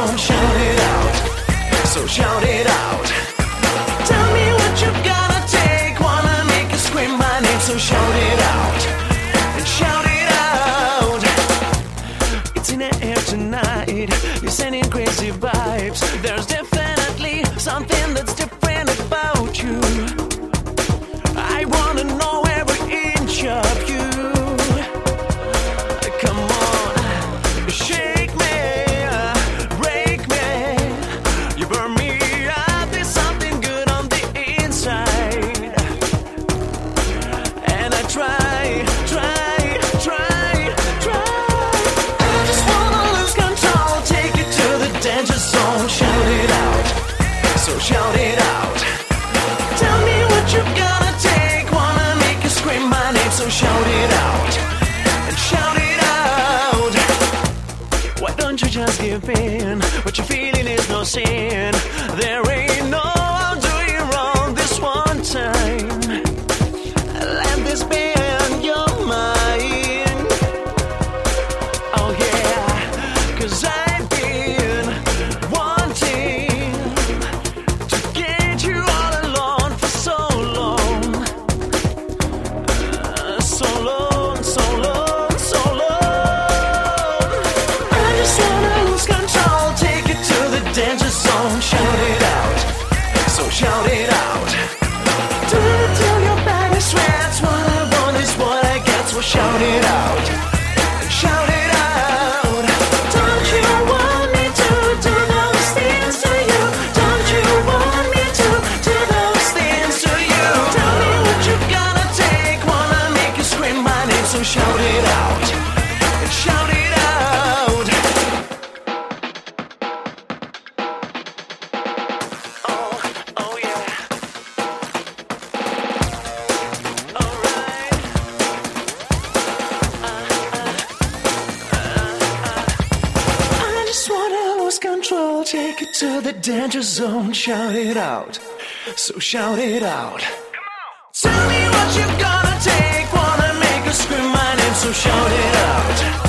song, shout it out. So shout it out. Tell me what you gotta take, wanna make you scream my name. So shout it out and shout it out. It's in the air tonight, you're sending crazy vibes. There's definitely something that's different about you. I wanna know every inch of you. Come on, shake me, break me. You burn me up, there's something good on the inside. And I try. I just wanna lose control, take it to the danger zone. Shout it out, so shout it out. Tell me what you gotta take, wanna make you scream my name. So shout it out and shout it out. Why don't you just give in? What you're feeling is no sin. There ain't no I'll do you wrong this one time. Let this be on your mind. Oh yeah, 'cause I've been wanting to get you all alone for so long. So long, so long, so long. I just wanna lose control, take it to the danger zone. Shout it out, so shout it out. Do it till your body sweats. What I want is what I get, so shout it out and shout it out. Don't you want me to do those things to you? Don't you want me to do those things to you? Tell me what you gotta take, wanna make you scream my name. So shout it out and shout it out. Oh yeah. Alright. I just wanna lose control, take it to the danger zone. Shout it out, so shout it out. Tell me what you gotta take, wanna make you scream my name. So shout it out.